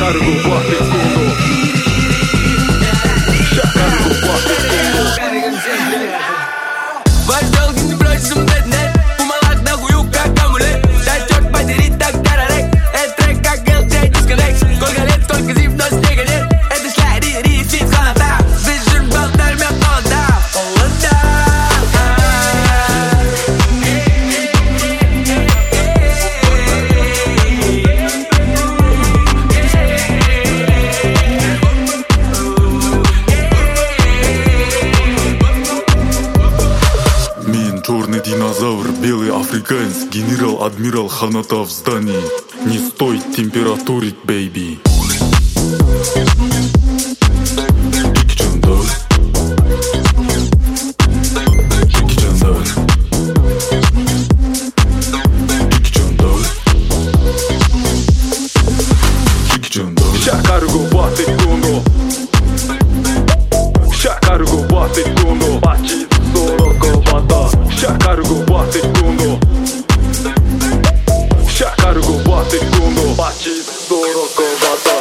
cargo bate fundo. Já cargo bate fundo. Важно не бросим бедный. Умалак на хую как амулет. Да черт подери так карарек. Это трек как LJ дисконнект. Сколько лет, столько зим, но снега нет. Это шляри, рисит холода. Вижу болтар мед молода. Черный динозавр, белый африканец, генерал-адмирал Ханата в здании. Не стой температурить, бейби. Já cargo bate fundo. Já cargo bate fundo. Bate sorocobata. Já cargo bate fundo. Já cargo bate fundo. Bate sorocobata.